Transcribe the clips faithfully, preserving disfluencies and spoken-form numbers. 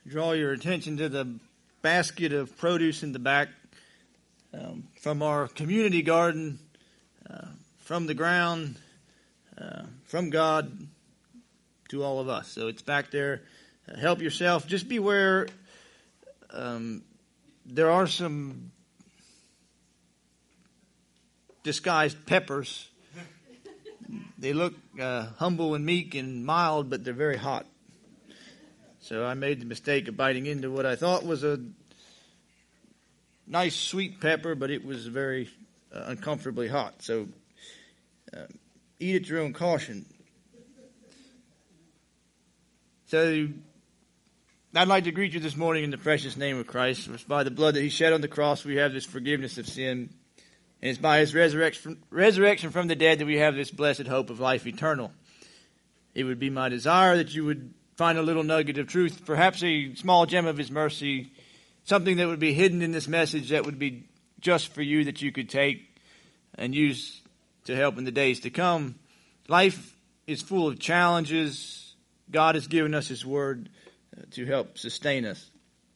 draw your attention to the basket of produce in the back um, from our community garden, uh, from the ground, uh, from God to all of us. So it's back there. Uh, help yourself. Just beware. Um, there are some disguised peppers. They look uh, humble and meek and mild, but they're very hot. So I made the mistake of biting into what I thought was a nice sweet pepper, but it was very uh, uncomfortably hot. So uh, eat at your own caution. So I'd like to greet you this morning in the precious name of Christ. It's by the blood that he shed on the cross we have this forgiveness of sin. And it's by his resurrection, resurrection from the dead that we have this blessed hope of life eternal. It would be my desire that you would find a little nugget of truth, perhaps a small gem of his mercy, something that would be hidden in this message that would be just for you, that you could take and use to help in the days to come. Life is full of challenges. God has given us his word to help sustain us.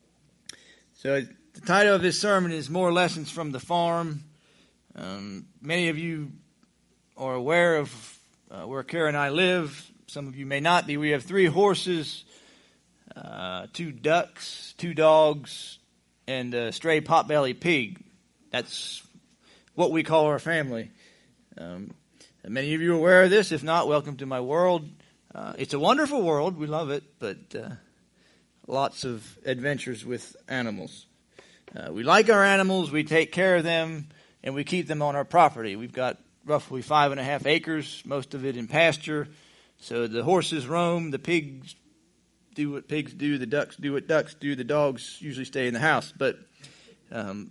So the title of this sermon is More Lessons from the Farm. Um, many of you are aware of uh, where Kara and I live. Some of you may not be. We have three horses, uh, two ducks, two dogs, and a stray potbelly pig. That's what we call our family. Um, many of you are aware of this. If not, welcome to my world. Uh, it's a wonderful world. We love it, but uh, lots of adventures with animals. Uh, we like our animals. We take care of them, and we keep them on our property. We've got roughly five and a half acres, most of it in pasture. So the horses roam, the pigs do what pigs do, the ducks do what ducks do, the dogs usually stay in the house. But um,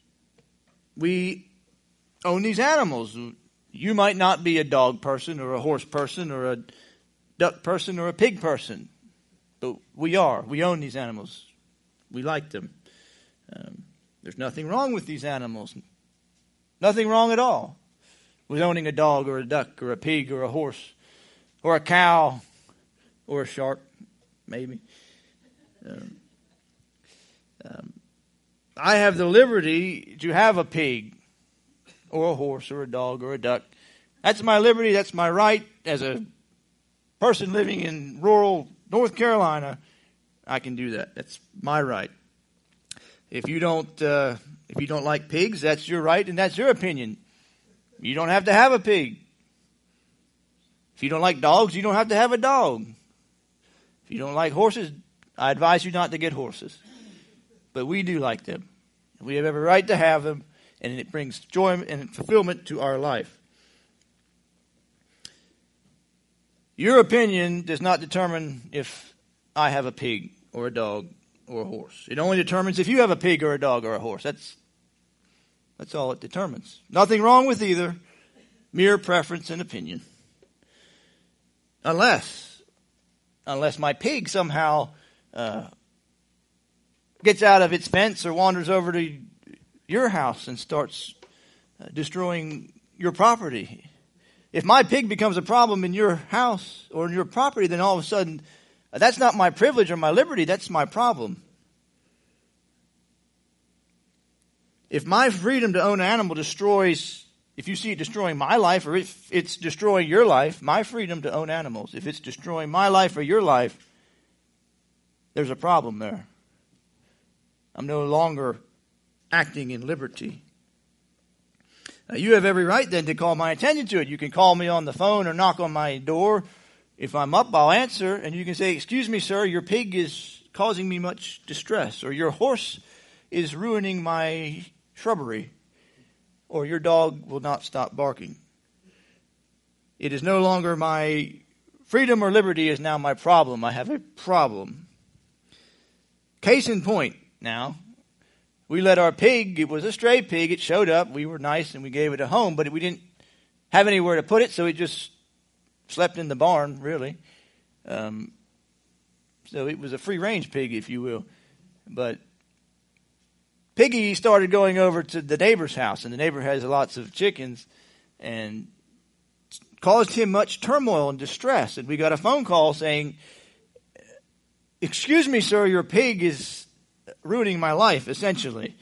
we own these animals. You might not be a dog person or a horse person or a duck person or a pig person, but we are. We own these animals. We like them. Um, there's nothing wrong with these animals. Nothing wrong at all with owning a dog or a duck or a pig or a horse or a cow or a shark, maybe. Um, um, I have the liberty to have a pig or a horse or a dog or a duck. That's my liberty. That's my right as a person living in rural North Carolina. I can do that. That's my right. If you don't, uh, if you don't like pigs, that's your right and that's your opinion. You don't have to have a pig. If you don't like dogs, you don't have to have a dog. If you don't like horses, I advise you not to get horses. But we do like them. We have every right to have them, and it brings joy and fulfillment to our life. Your opinion does not determine if I have a pig or a dog or a horse. It only determines if you have a pig or a dog or a horse. That's that's all it determines. Nothing wrong with either. Mere preference and opinion. Unless, unless my pig somehow uh, gets out of its fence or wanders over to your house and starts uh, destroying your property. If my pig becomes a problem in your house or in your property, then all of a sudden, uh, that's not my privilege or my liberty, that's my problem. If my freedom to own an animal destroys, if you see it destroying my life or if it's destroying your life, my freedom to own animals, if it's destroying my life or your life, there's a problem there. I'm no longer acting in liberty. Now, you have every right then to call my attention to it. You can call me on the phone or knock on my door. If I'm up, I'll answer. And you can say, excuse me, sir, your pig is causing me much distress. Or your horse is ruining my shrubbery. Or your dog will not stop barking. It is no longer my freedom or liberty is now my problem. I have a problem. Case in point now, we let our pig, it was a stray pig, it showed up, we were nice and we gave it a home, but we didn't have anywhere to put it, so it just slept in the barn, really. Um, so it was a free-range pig, if you will. But Piggy started going over to the neighbor's house, and the neighbor has lots of chickens, and caused him much turmoil and distress. And we got a phone call saying, excuse me, sir, your pig is ruining my life, essentially.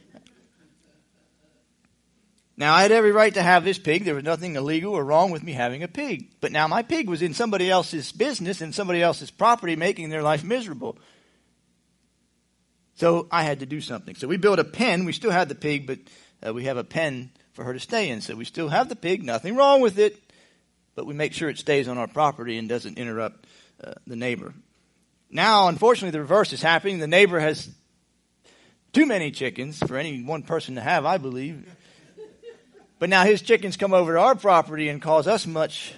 Now, I had every right to have this pig. There was nothing illegal or wrong with me having a pig. But now my pig was in somebody else's business and somebody else's property, making their life miserable. So I had to do something. So we built a pen. We still had the pig, but uh, we have a pen for her to stay in. So we still have the pig. Nothing wrong with it. But we make sure it stays on our property and doesn't interrupt uh, the neighbor. Now, unfortunately, the reverse is happening. The neighbor has too many chickens for any one person to have, I believe. But now his chickens come over to our property and cause us much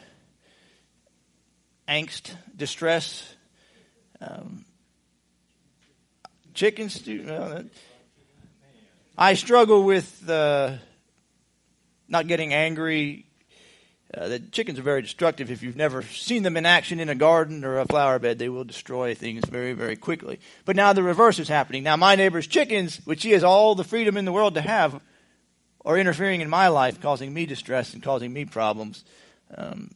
angst, distress. Um, chickens, do, uh, I struggle with uh, not getting angry. Uh, the chickens are very destructive. If you've never seen them in action in a garden or a flower bed, they will destroy things very, very quickly. But now the reverse is happening. Now my neighbor's chickens, which he has all the freedom in the world to have, are interfering in my life, causing me distress and causing me problems. Um,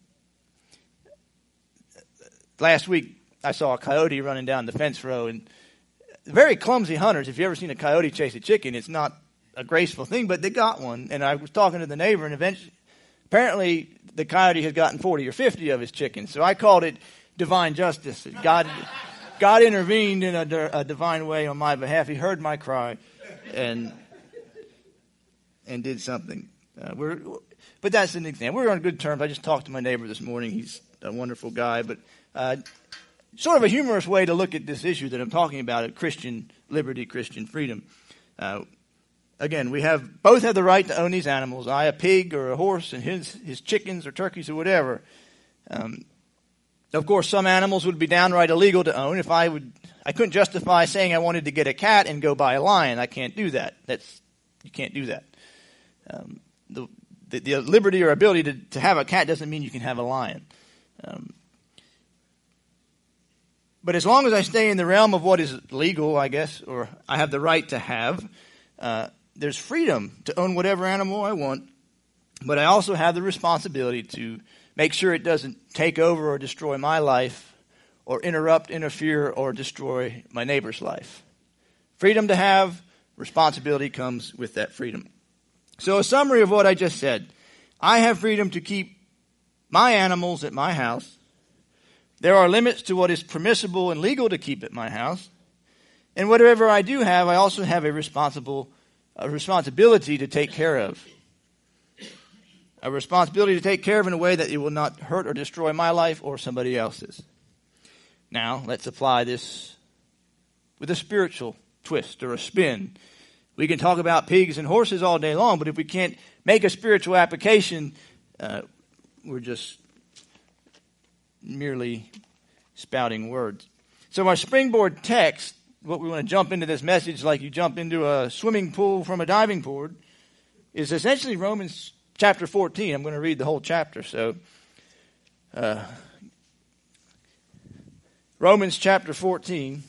last week, I saw a coyote running down the fence row, and very clumsy hunters. If you've ever seen a coyote chase a chicken, it's not a graceful thing, but they got one. And I was talking to the neighbor, and eventually, apparently, the coyote had gotten forty or fifty of his chickens. So I called it divine justice. God, God intervened in a, a divine way on my behalf. He heard my cry, and and did something. Uh, we're, but that's an example. We're on good terms. I just talked to my neighbor this morning. He's a wonderful guy. But uh, sort of a humorous way to look at this issue that I'm talking about, at Christian liberty, Christian freedom. Uh, again, we have both have the right to own these animals. I, a pig or a horse, and his his chickens or turkeys or whatever. Um, of course, some animals would be downright illegal to own. If I would, I couldn't justify saying I wanted to get a cat and go buy a lion. I can't do that. That's you can't do that. Um, the, the, the liberty or ability to, to have a cat doesn't mean you can have a lion. Um, but as long as I stay in the realm of what is legal, I guess, or I have the right to have, uh, there's freedom to own whatever animal I want, but I also have the responsibility to make sure it doesn't take over or destroy my life or interrupt, interfere, or destroy my neighbor's life. Freedom to have, responsibility comes with that freedom. So a summary of what I just said. I have freedom to keep my animals at my house. There are limits to what is permissible and legal to keep at my house. And whatever I do have, I also have a responsible, a responsibility to take care of. A responsibility to take care of in a way that it will not hurt or destroy my life or somebody else's. Now, let's apply this with a spiritual twist or a spin. We can talk about pigs and horses all day long, but if we can't make a spiritual application, uh, we're just merely spouting words. So our springboard text, what we want to jump into this message like you jump into a swimming pool from a diving board, is essentially Romans chapter fourteen. I'm going to read the whole chapter. So uh, Romans chapter fourteen.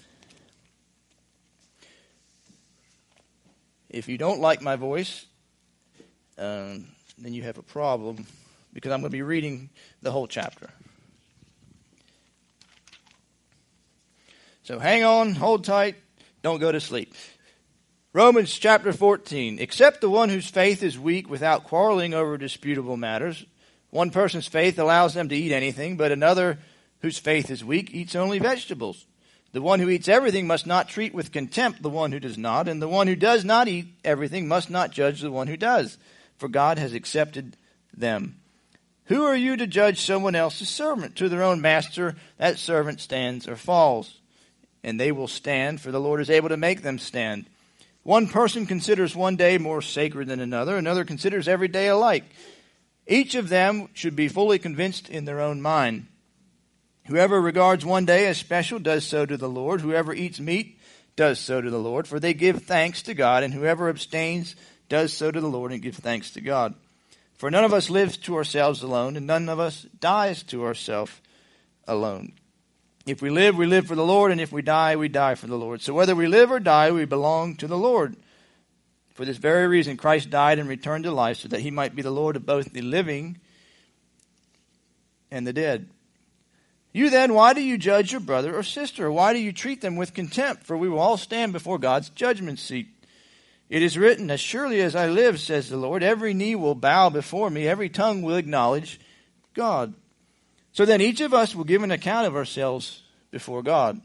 If you don't like my voice, um, then you have a problem, because I'm going to be reading the whole chapter. So hang on, hold tight, don't go to sleep. Romans chapter fourteen. Except the one whose faith is weak without quarreling over disputable matters. One person's faith allows them to eat anything, but another whose faith is weak eats only vegetables. The one who eats everything must not treat with contempt the one who does not, and the one who does not eat everything must not judge the one who does, for God has accepted them. Who are you to judge someone else's servant? To their own master that servant stands or falls, and they will stand, for the Lord is able to make them stand. One person considers one day more sacred than another, another considers every day alike. Each of them should be fully convinced in their own mind. Whoever regards one day as special does so to the Lord. Whoever eats meat does so to the Lord, for they give thanks to God. And whoever abstains does so to the Lord and gives thanks to God. For none of us lives to ourselves alone, and none of us dies to ourselves alone. If we live, we live for the Lord, and if we die, we die for the Lord. So whether we live or die, we belong to the Lord. For this very reason, Christ died and returned to life, so that he might be the Lord of both the living and the dead. You then, why do you judge your brother or sister? Why do you treat them with contempt? For we will all stand before God's judgment seat. It is written, as surely as I live, says the Lord, every knee will bow before me, every tongue will acknowledge God. So then each of us will give an account of ourselves before God.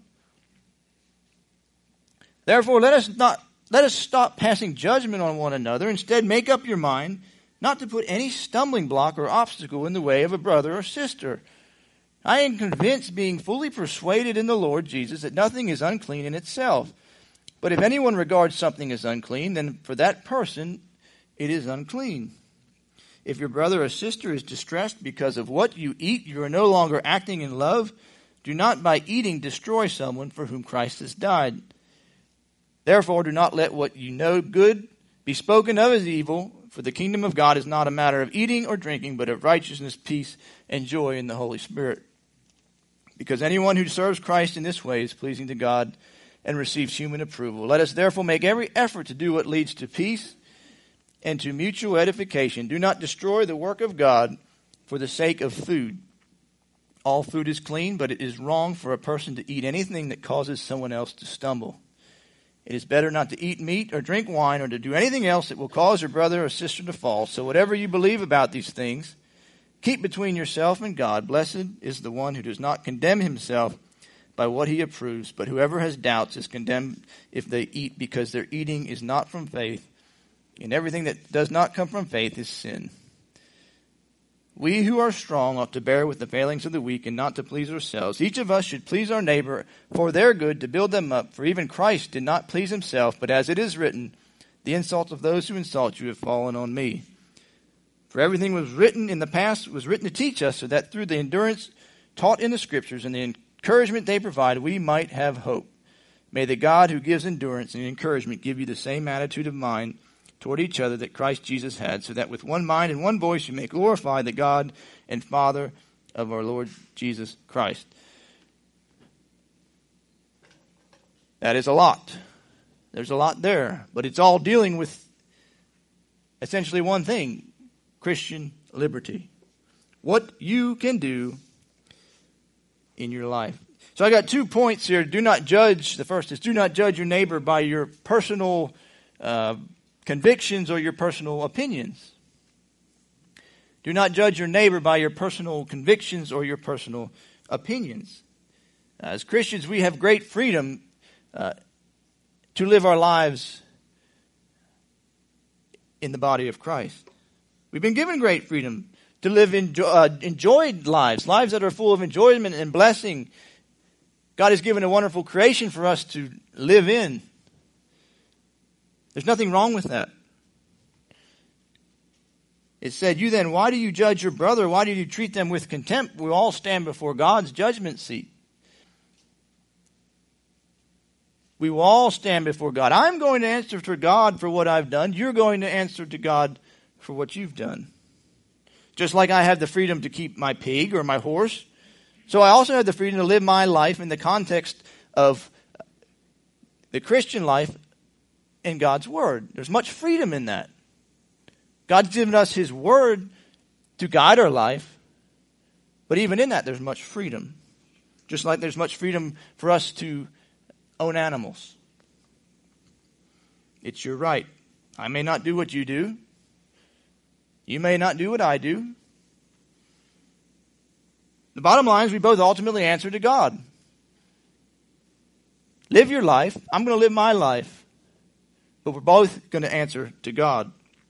Therefore, let us not let us stop passing judgment on one another. Instead, make up your mind not to put any stumbling block or obstacle in the way of a brother or sister. I am convinced, being fully persuaded in the Lord Jesus, that nothing is unclean in itself. But if anyone regards something as unclean, then for that person it is unclean. If your brother or sister is distressed because of what you eat, you are no longer acting in love. Do not by eating destroy someone for whom Christ has died. Therefore, do not let what you know good be spoken of as evil, for the kingdom of God is not a matter of eating or drinking, but of righteousness, peace, and joy in the Holy Spirit. Because anyone who serves Christ in this way is pleasing to God and receives human approval. Let us therefore make every effort to do what leads to peace and to mutual edification. Do not destroy the work of God for the sake of food. All food is clean, but it is wrong for a person to eat anything that causes someone else to stumble. It is better not to eat meat or drink wine or to do anything else that will cause your brother or sister to fall. So whatever you believe about these things, keep between yourself and God. Blessed is the one who does not condemn himself by what he approves, but whoever has doubts is condemned if they eat, because their eating is not from faith, and everything that does not come from faith is sin. We who are strong ought to bear with the failings of the weak and not to please ourselves. Each of us should please our neighbor for their good, to build them up. For even Christ did not please himself, but as it is written, the insults of those who insult you have fallen on me. For everything was written in the past was written to teach us, so that through the endurance taught in the Scriptures and the encouragement they provide, we might have hope. May the God who gives endurance and encouragement give you the same attitude of mind toward each other that Christ Jesus had, so that with one mind and one voice you may glorify the God and Father of our Lord Jesus Christ. That is a lot. There's a lot there, but it's all dealing with essentially one thing: Christian liberty. What you can do in your life. So I got two points here. Do not judge. The first is, do not judge your neighbor by your personal uh, convictions or your personal opinions. Do not judge your neighbor by your personal convictions or your personal opinions. As Christians, we have great freedom uh, to live our lives in the body of Christ. We've been given great freedom to live enjoy, uh, enjoyed lives, lives that are full of enjoyment and blessing. God has given a wonderful creation for us to live in. There's nothing wrong with that. It said, you then, why do you judge your brother? Why do you treat them with contempt? We all stand before God's judgment seat. We will all stand before God. I'm going to answer to God for what I've done. You're going to answer to God for what you've done. Just like I have the freedom to keep my pig or my horse, so I also have the freedom to live my life in the context of the Christian life in God's Word. There's much freedom in that. God's given us His Word to guide our life, but even in that there's much freedom. Just like there's much freedom for us to own animals. It's your right. I may not do what you do. You may not do what I do. The bottom line is we both ultimately answer to God. Live your life. I'm going to live my life. But we're both going to answer to God.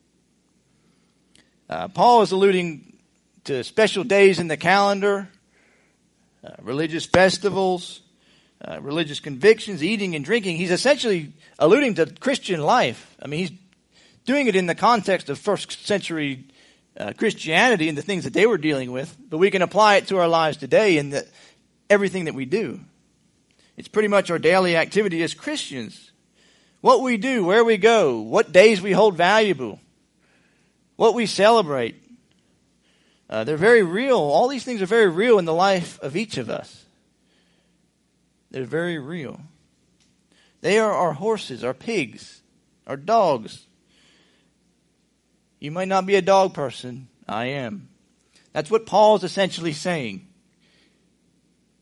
Uh, Paul is alluding to special days in the calendar, uh, religious festivals, uh, religious convictions, eating and drinking. He's essentially alluding to Christian life. I mean, he's doing it in the context of first century uh, Christianity and the things that they were dealing with, but we can apply it to our lives today in the, everything that we do. It's pretty much our daily activity as Christians. What we do, where we go, what days we hold valuable, what we celebrate. Uh, they're very real. All these things are very real in the life of each of us. They're very real. They are our horses, our pigs, our dogs. You might not be a dog person. I am. That's what Paul is essentially saying.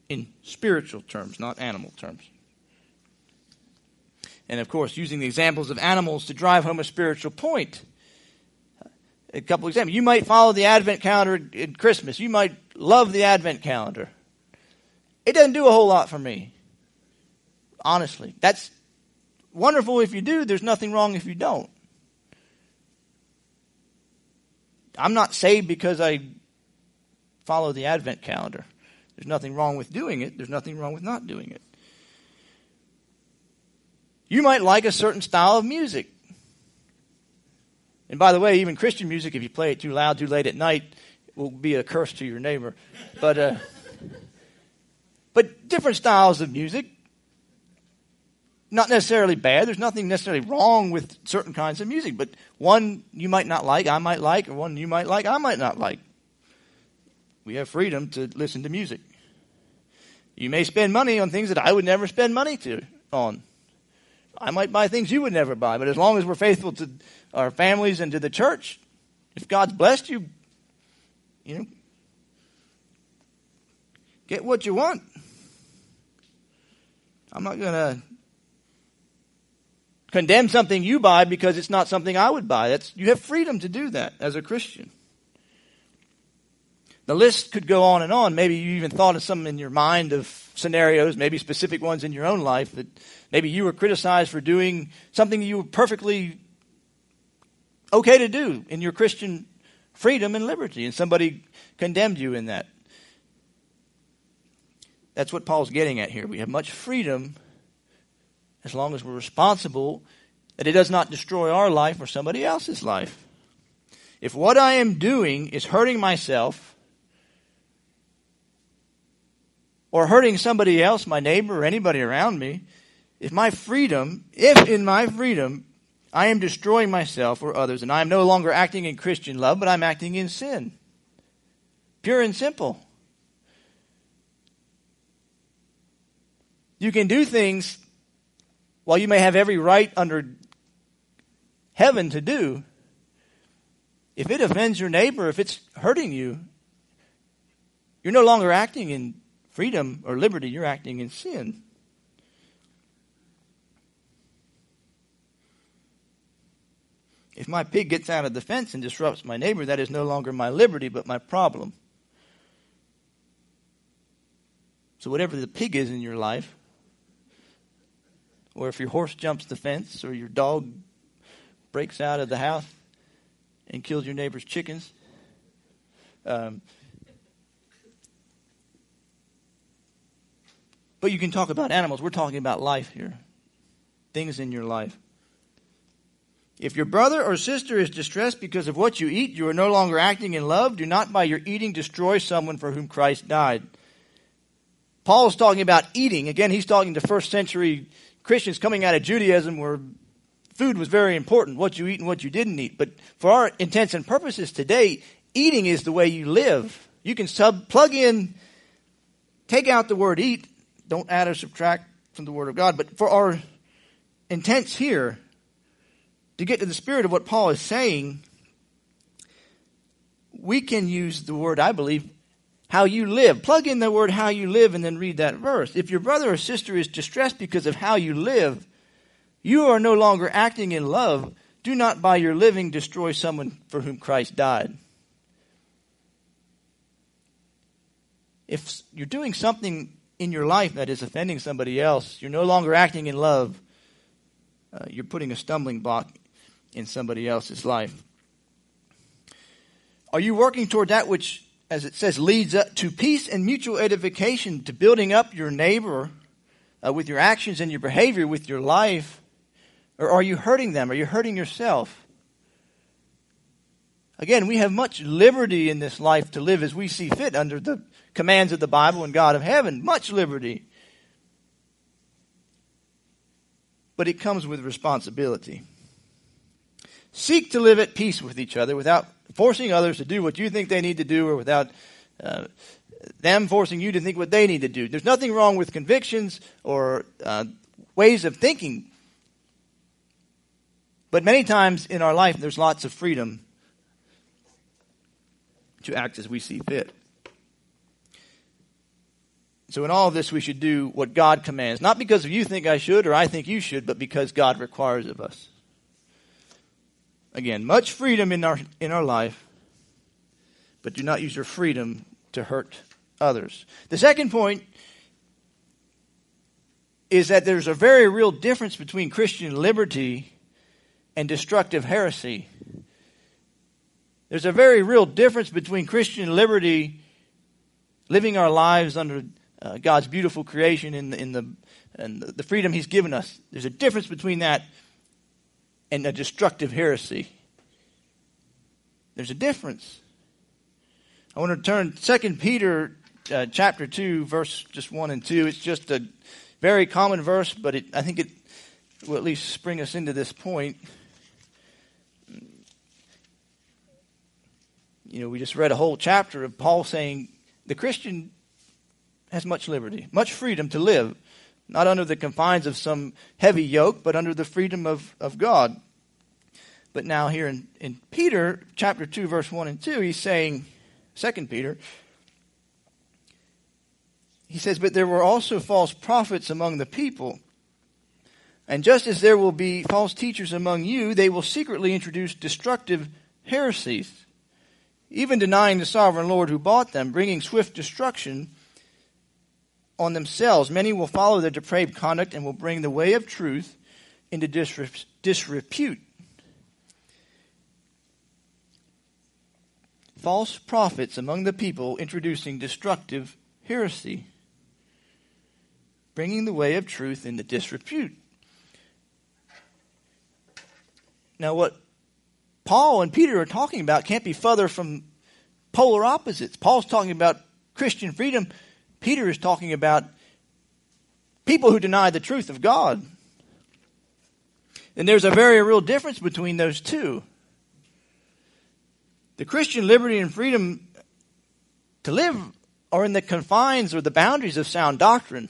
in spiritual terms, not animal terms. And of course, using the examples of animals to drive home a spiritual point. A couple examples. You might follow the Advent calendar at Christmas. You might love the Advent calendar. It doesn't do a whole lot for me. Honestly. That's wonderful if you do. There's nothing wrong if you don't. I'm not saved because I follow the Advent calendar. There's nothing wrong with doing it. There's nothing wrong with not doing it. You might like a certain style of music. And by the way, even Christian music, if you play it too loud, too late at night, will be a curse to your neighbor. But uh, but different styles of music, not necessarily bad. There's nothing necessarily wrong with certain kinds of music. But one you might not like, I might like, or one you might like, I might not like. We have freedom to listen to music. You may spend money on things that I would never spend money to on. I might buy things you would never buy, but as long as we're faithful to our families and to the church, if God's blessed you, you know, get what you want. I'm not going to condemn something you buy because it's not something I would buy. That's, you have freedom to do that as a Christian. The list could go on and on. Maybe you even thought of some in your mind of scenarios, maybe specific ones in your own life that maybe you were criticized for doing something you were perfectly okay to do in your Christian freedom and liberty, and somebody condemned you in that. That's what Paul's getting at here. We have much freedom as long as we're responsible that it does not destroy our life or somebody else's life. If what I am doing is hurting myself or hurting somebody else, my neighbor or anybody around me, if my freedom, if in my freedom, I am destroying myself or others, and I am no longer acting in Christian love, but I'm acting in sin. Pure and simple. You can do things while you may have every right under heaven to do. If it offends your neighbor, if it's hurting you, you're no longer acting in freedom or liberty, you're acting in sin. If my pig gets out of the fence and disrupts my neighbor, that is no longer my liberty, but my problem. So whatever the pig is in your life, or if your horse jumps the fence, or your dog breaks out of the house and kills your neighbor's chickens, um, but you can talk about animals. We're talking about life here. Things in your life. If your brother or sister is distressed because of what you eat, you are no longer acting in love. Do not by your eating destroy someone for whom Christ died. Paul is talking about eating. Again, he's talking to first century Christians coming out of Judaism where food was very important, what you eat and what you didn't eat. But for our intents and purposes today, eating is the way you live. You can sub plug in, take out the word eat. Don't add or subtract from the Word of God. But for our intents here, to get to the spirit of what Paul is saying, we can use the word, I believe, how you live. Plug in the word how you live and then read that verse. If your brother or sister is distressed because of how you live, you are no longer acting in love. Do not by your living destroy someone for whom Christ died. If you're doing something in your life that is offending somebody else, you're no longer acting in love. Uh, you're putting a stumbling block in somebody else's life. Are you working toward that which, as it says, leads up to peace and mutual edification, to building up your neighbor uh, with your actions and your behavior, with your life? Or are you hurting them? Are you hurting yourself? Again, we have much liberty in this life to live as we see fit under the commands of the Bible and God of heaven. Much liberty. But it comes with responsibility. Seek to live at peace with each other without forcing others to do what you think they need to do, or without uh, them forcing you to think what they need to do. There's nothing wrong with convictions or uh, ways of thinking. But many times in our life, there's lots of freedom to act as we see fit. So in all of this, we should do what God commands. Not because you think I should or I think you should, but because God requires of us. Again, much freedom in our in our life, but do not use your freedom to hurt others. The second point is that there's a very real difference between Christian liberty and destructive heresy. There's a very real difference between Christian liberty, living our lives under uh, God's beautiful creation in the, in the and the freedom He's given us. There's a difference between that and a destructive heresy. There's a difference. I want to turn Second Peter uh, chapter two, verse just one and two. It's just a very common verse, but it, I think it will at least spring us into this point. You know, we just read a whole chapter of Paul saying the Christian has much liberty, much freedom to live, not under the confines of some heavy yoke, but under the freedom of, of God. But now here in, in Peter, chapter two, verse one and two, he's saying, Second Peter, he says, but there were also false prophets among the people. And just as there will be false teachers among you, they will secretly introduce destructive heresies, even denying the sovereign Lord who bought them, bringing swift destruction on themselves. Many will follow their depraved conduct and will bring the way of truth into disre- disrepute. False prophets among the people introducing destructive heresy, bringing the way of truth into disrepute. Now what Paul and Peter are talking about can't be further from polar opposites. Paul's talking about Christian freedom. Peter is talking about people who deny the truth of God. And there's a very real difference between those two. The Christian liberty and freedom to live are in the confines or the boundaries of sound doctrine.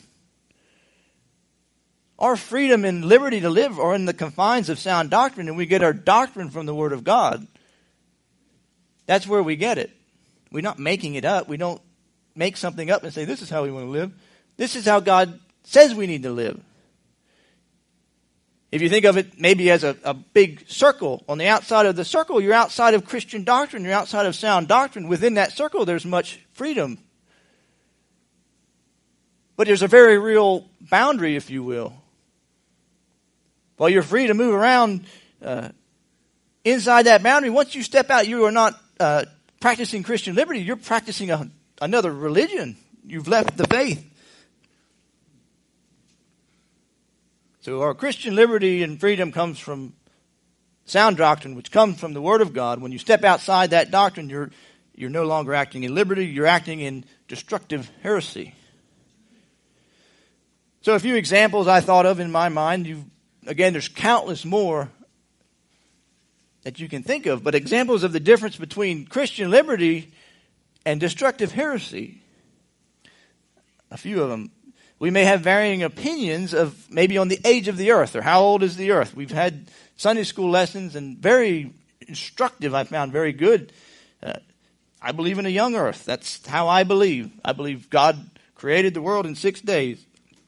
Our freedom and liberty to live are in the confines of sound doctrine, and we get our doctrine from the Word of God. That's where we get it. We're not making it up. We don't make something up and say, this is how we want to live. This is how God says we need to live. If you think of it maybe as a, a big circle, on the outside of the circle, you're outside of Christian doctrine, you're outside of sound doctrine. Within that circle, there's much freedom. But there's a very real boundary, if you will. While you're free to move around uh, inside that boundary, once you step out, you are not uh, practicing Christian liberty. You're practicing a, another religion. You've left the faith. So our Christian liberty and freedom comes from sound doctrine, which comes from the Word of God. When you step outside that doctrine, you're you're no longer acting in liberty. You're acting in destructive heresy. So a few examples I thought of in my mind. You Again, there's countless more that you can think of, but examples of the difference between Christian liberty and destructive heresy. A few of them. We may have varying opinions of maybe on the age of the earth or how old is the earth. We've had Sunday school lessons and very instructive, I found very good. Uh, I believe in a young earth. That's how I believe. I believe God created the world in six days.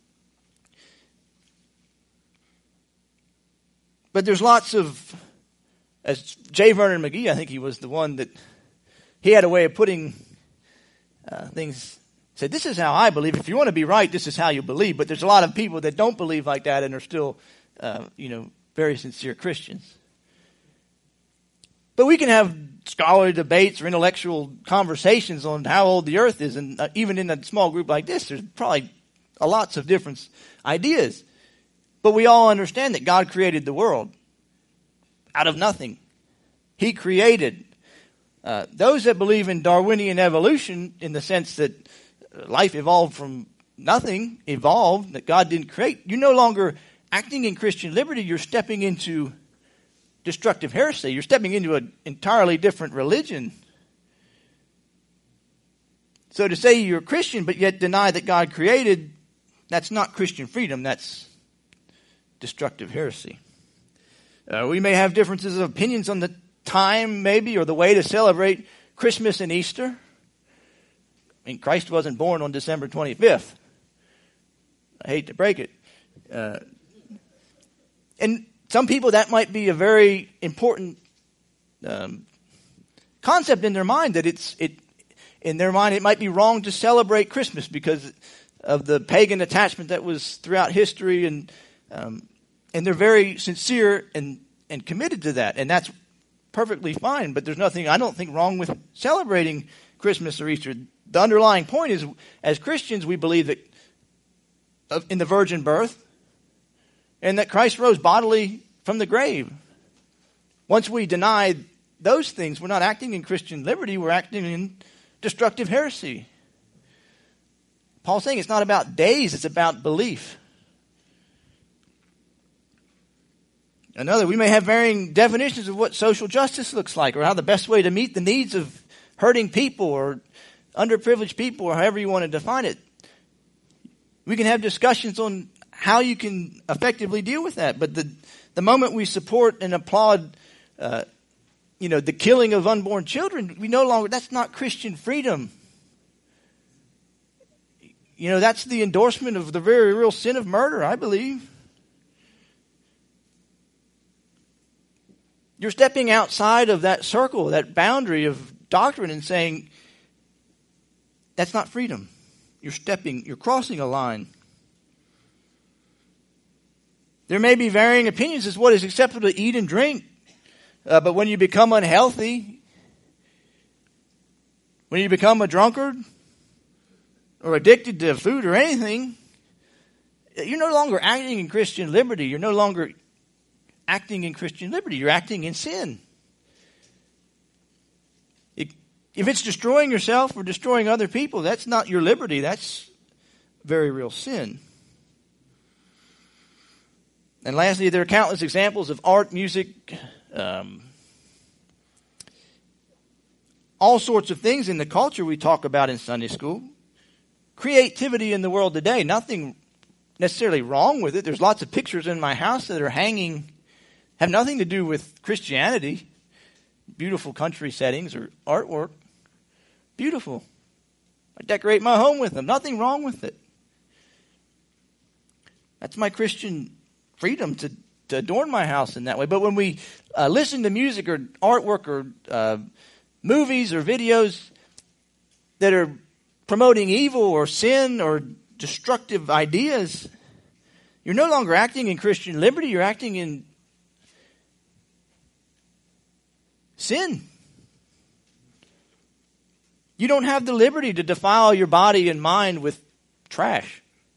But there's lots of, as J. Vernon McGee, I think he was the one that, he had a way of putting uh, things, said, this is how I believe. If you want to be right, this is how you believe. But there's a lot of people that don't believe like that and are still, uh, you know, very sincere Christians. But we can have scholarly debates or intellectual conversations on how old the earth is. And uh, even in a small group like this, there's probably a lots of different ideas. But we all understand that God created the world out of nothing. He created. Uh, those that believe in Darwinian evolution, in the sense that life evolved from nothing, evolved, that God didn't create, you're no longer acting in Christian liberty. You're stepping into destructive heresy. You're stepping into an entirely different religion. So to say you're a Christian but yet deny that God created, that's not Christian freedom. That's destructive heresy. Uh, we may have differences of opinions on the time, maybe, or the way to celebrate Christmas and Easter. I mean, Christ wasn't born on December twenty-fifth. I hate to break it. Uh, and some people, that might be a very important um, concept in their mind, that it's it in their mind it might be wrong to celebrate Christmas because of the pagan attachment that was throughout history, and um, and they're very sincere and, and committed to that, and that's perfectly fine. But there's nothing, I don't think, wrong with celebrating Christmas or Easter. The underlying point is, as Christians, we believe that of, in the virgin birth, and that Christ rose bodily from the grave. Once we deny those things, we're not acting in Christian liberty, we're acting in destructive heresy. Paul's saying it's not about days, it's about belief. Another, we may have varying definitions of what social justice looks like, or how the best way to meet the needs of hurting people or underprivileged people, or however you want to define it. We can have discussions on how you can effectively deal with that. But the, the moment we support and applaud, uh, you know, the killing of unborn children, we no longer, that's not Christian freedom. You know, that's the endorsement of the very real sin of murder, I believe. You're stepping outside of that circle, that boundary of doctrine, and saying, that's not freedom. You're stepping, you're crossing a line. There may be varying opinions as to what is acceptable to eat and drink. Uh, but when you become unhealthy, when you become a drunkard, or addicted to food or anything, you're no longer acting in Christian liberty. You're no longer acting in Christian liberty. You're acting in sin. It, if it's destroying yourself or destroying other people, that's not your liberty. That's very real sin. And lastly, there are countless examples of art, music, um, all sorts of things in the culture we talk about in Sunday school. Creativity in the world today, nothing necessarily wrong with it. There's lots of pictures in my house that are hanging, have nothing to do with Christianity. Beautiful country settings or artwork. Beautiful. I decorate my home with them. Nothing wrong with it. That's my Christian freedom to, to adorn my house in that way. But when we uh, listen to music or artwork or uh, movies or videos that are promoting evil or sin or destructive ideas, you're no longer acting in Christian liberty. You're acting in sin. You don't have the liberty to defile your body and mind with trash.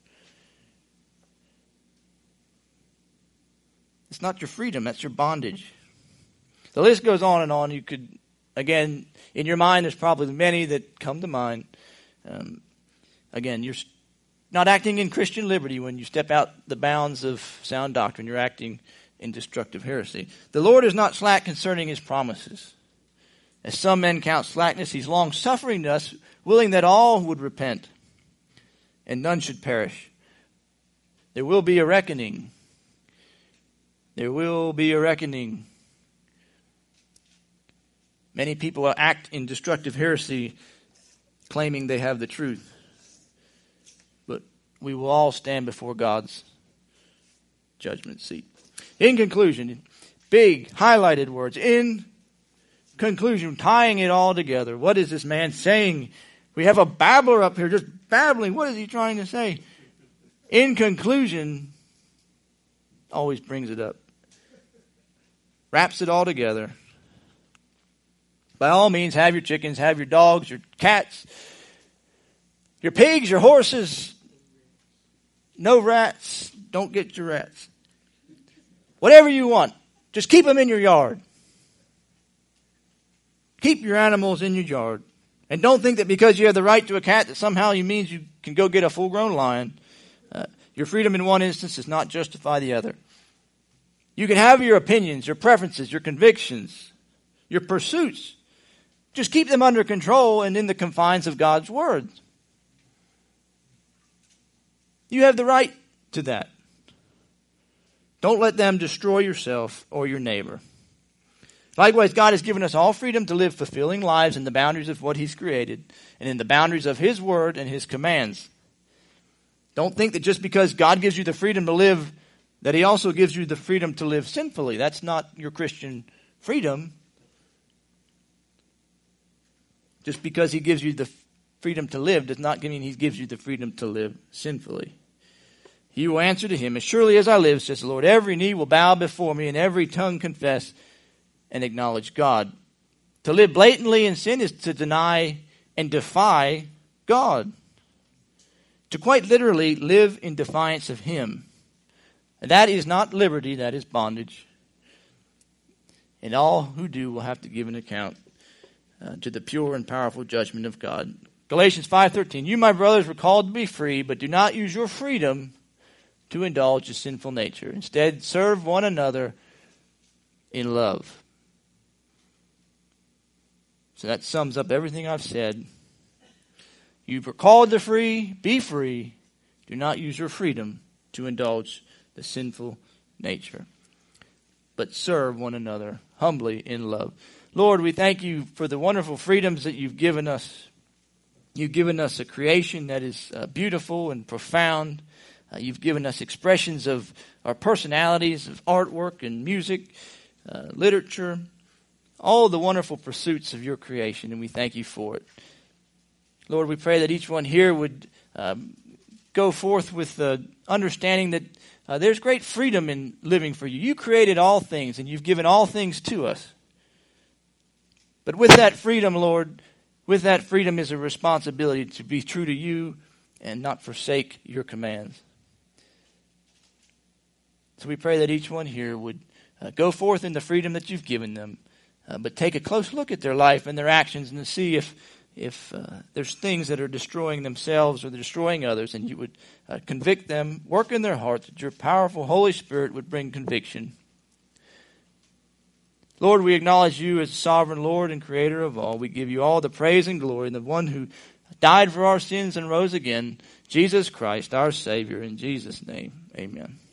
It's not your freedom, that's your bondage. The list goes on and on. You could, again, in your mind, there's probably many that come to mind. Um, again, you're not acting in Christian liberty when you step out the bounds of sound doctrine. You're acting in destructive heresy. The Lord is not slack concerning his promises, as some men count slackness. He's long suffering to us, willing that all would repent and none should perish. There will be a reckoning. There will be a reckoning. Many people act in destructive heresy, claiming they have the truth. But we will all stand before God's judgment seat. In conclusion, big highlighted words. In conclusion, tying it all together. What is this man saying? We have a babbler up here just babbling. What is he trying to say? In conclusion, always brings it up. Wraps it all together. By all means, have your chickens, have your dogs, your cats, your pigs, your horses. No rats. Don't get your rats. Whatever you want. Just keep them in your yard. Keep your animals in your yard. And don't think that because you have the right to a cat that somehow it means you can go get a full-grown lion. Uh, your freedom in one instance does not justify the other. You can have your opinions, your preferences, your convictions, your pursuits. Just keep them under control and in the confines of God's word. You have the right to that. Don't let them destroy yourself or your neighbor. Likewise, God has given us all freedom to live fulfilling lives in the boundaries of what he's created and in the boundaries of his word and his commands. Don't think that just because God gives you the freedom to live, that he also gives you the freedom to live sinfully. That's not your Christian freedom. Just because he gives you the freedom to live does not mean he gives you the freedom to live sinfully. He will answer to him, as surely as I live, says the Lord, every knee will bow before me and every tongue confess and acknowledge God. To live blatantly in sin is to deny and defy God. To quite literally live in defiance of him. And that is not liberty, that is bondage. And all who do will have to give an account uh, to the pure and powerful judgment of God. Galatians five thirteen, you, my brothers, were called to be free, but do not use your freedom to indulge a sinful nature. Instead, serve one another in love. So that sums up everything I've said. You were called to free, be free. Do not use your freedom to indulge the sinful nature, but serve one another humbly in love. Lord, we thank you for the wonderful freedoms that you've given us. You've given us a creation that is uh, beautiful and profound. Uh, you've given us expressions of our personalities, of artwork and music, uh, literature, all the wonderful pursuits of your creation, and we thank you for it. Lord, we pray that each one here would um, go forth with the understanding that uh, there's great freedom in living for you. You created all things, and you've given all things to us. But with that freedom, Lord, with that freedom is a responsibility to be true to you and not forsake your commands. So we pray that each one here would uh, go forth in the freedom that you've given them, uh, but take a close look at their life and their actions and to see if if uh, there's things that are destroying themselves or they're destroying others, and you would uh, convict them, work in their hearts, that your powerful Holy Spirit would bring conviction. Lord, we acknowledge you as sovereign Lord and creator of all. We give you all the praise and glory, and the one who died for our sins and rose again, Jesus Christ, our Savior. In Jesus' name, amen.